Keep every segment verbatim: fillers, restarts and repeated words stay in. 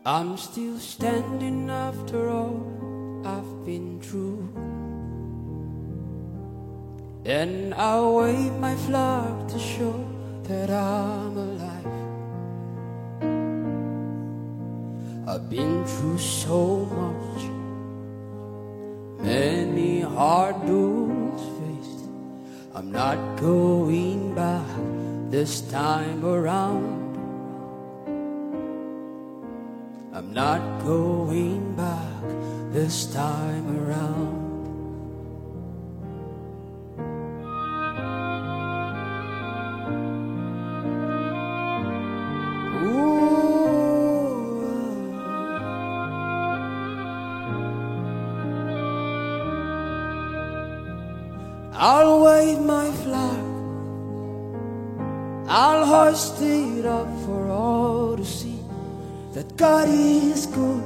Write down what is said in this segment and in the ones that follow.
I'm still standing after all I've been through, and I'll wave my flag to show that I'm alive. I've been through so much, many hard doors faced. I'm not going back this time around. I'm not going back this time around. Ooh. I'll wave my flag, I'll hoist it up for all to see that God is good.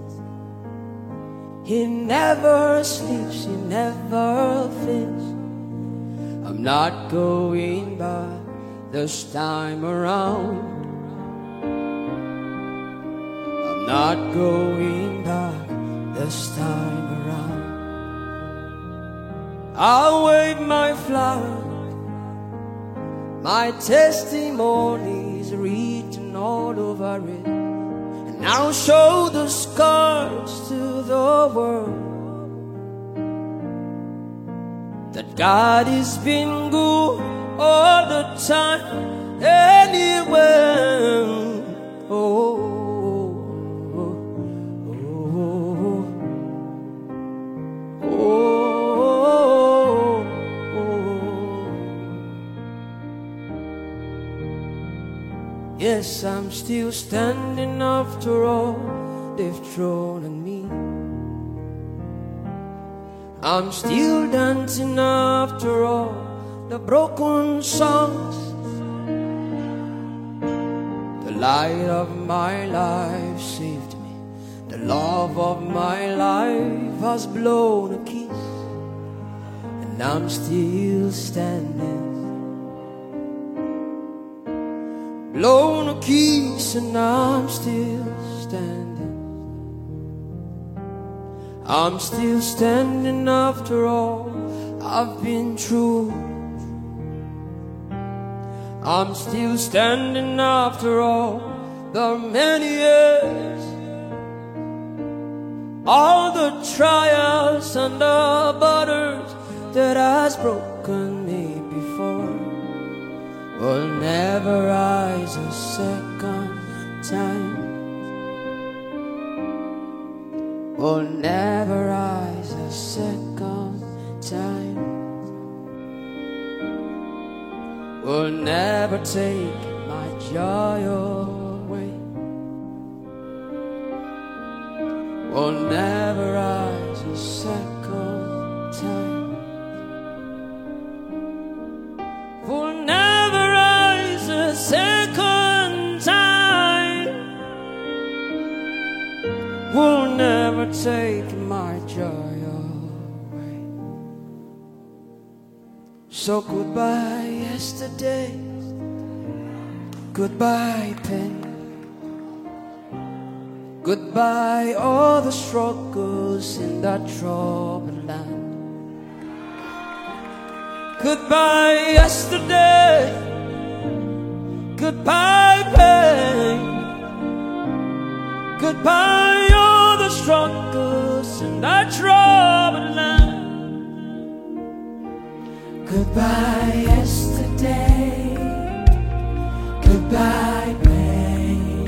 He never sleeps, He never fails. I'm not going back this time around. I'm not going back this time around. I'll wave my flag, my testimony is written all over it. And I'll show the scars to the world that God has been good all the time, anywhere. Oh, oh, oh, oh, oh. Yes, I'm still standing after all they've thrown at me. I'm still dancing after all the broken songs. The light of my life saved me. The love of my life has blown a kiss, and I'm still standing. Blown a kiss and I'm still standing. I'm still standing after all I've been through. I'm still standing after all the many years, all the trials and the borders that has broken me before will never rise a second time. Will never rise a second time. Will never take my joy away. Will never rise a second time. Will never rise a second time. Will never take my joy away. So goodbye yesterday, goodbye pain, goodbye all the struggles in that troubled land. Goodbye yesterday, goodbye pain, goodbye all the struggles in that troubled land. Goodbye yesterday, goodbye pain,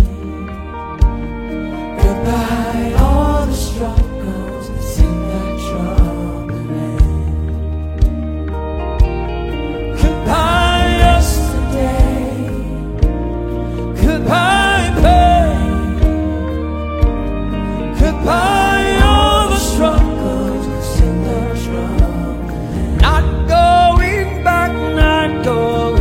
goodbye all the struggles in that troubled land. Goodbye yesterday, goodbye pain, goodbye all the struggles in that troubled land. Not going back, not going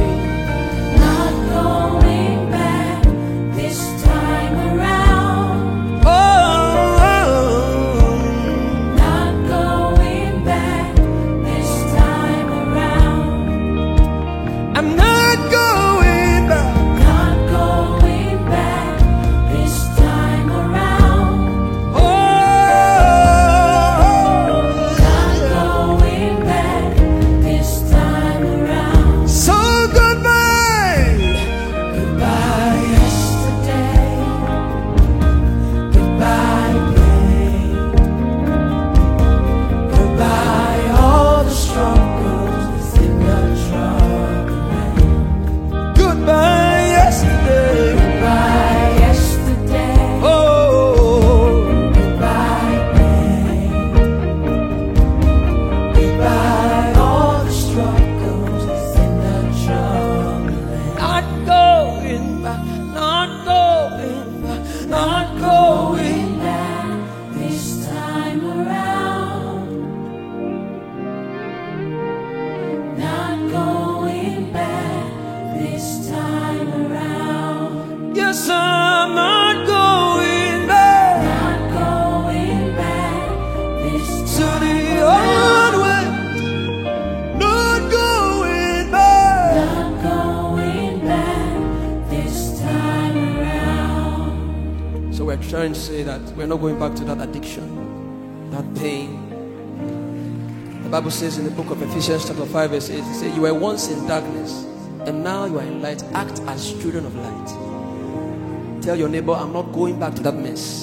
parents say that we're not going back to that addiction, that pain. The Bible says in the book of Ephesians chapter five verse eight, it says, you were once in darkness and now you are in light. Act as children of light. Tell your neighbor, I'm not going back to that mess.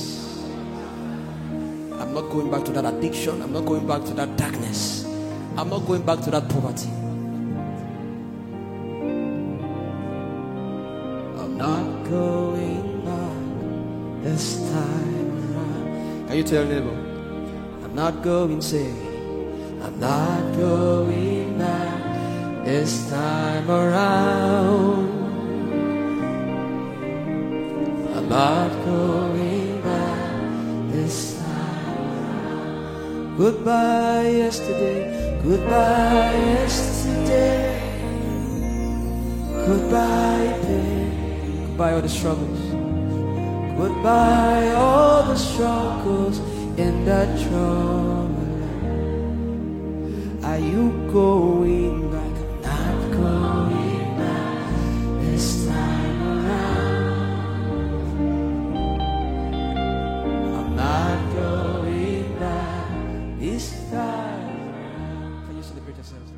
I'm not going back to that addiction. I'm not going back to that darkness. I'm not going back to that poverty. I'm not going back this time around. Can you tell your neighbor? I'm not going, say, I'm not going back this time around. I'm not going back this time. Goodbye yesterday, goodbye yesterday, goodbye pain, goodbye all the struggles, goodbye all the struggles in that trouble. Are you going back? Not going back this time around. I'm not going back this time. Can you celebrate yourselves?